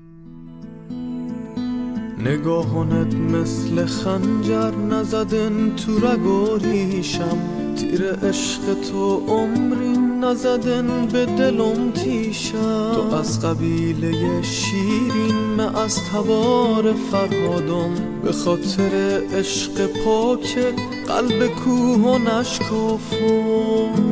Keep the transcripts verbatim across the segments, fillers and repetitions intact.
نگاهانت مثل خنجر نزدن تو رگ و ریشم، تیر عشق تو عمرین نزدن به دلم تیشم. تو از قبیله شیرین، من از تبار فرهادم، به خاطر عشق پاک قلب کوه و نشکافم.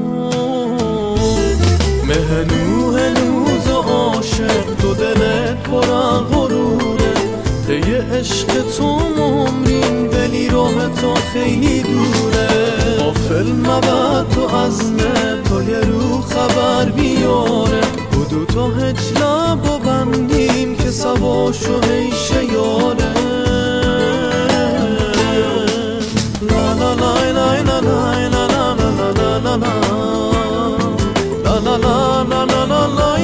مهنو هنوز عاشق تو دلت پر غروره، طی عشق تو عمرین ولی راه تو خیلی دوره. غافل مبد تو از نه تا یه رو خبر بیاره، بدو تا هج لب و بندیم که سواشو هیشه یاره. لا لا لا لا لا لا لا لا لا لا لا لا لا لا لا لا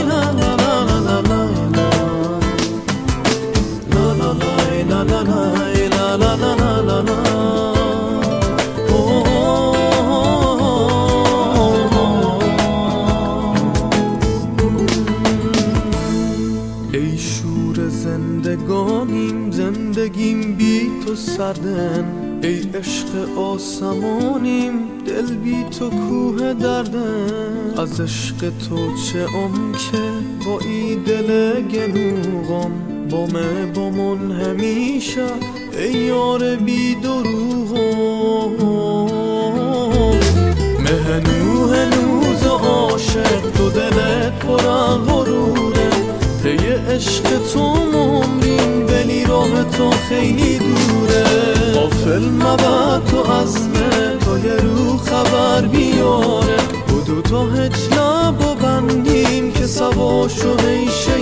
ای شور زندگانیم، زندگیم بی تو سردن. ای عشق آسمانیم، دل بی تو کوه دردن. از عشق تو چه ام که با ای دل گنوغم، بامه بامون همیشه ای یار بی دروغم. مهنو هنوز عاشق تو دلت پر غروره، طی عشق تو عمرین ولی راه تو خیلی دوره. غافل مبد تو از نه تا یه رو خبر بیاره، بدو تا هج لب و بندیم که سواشو هیشه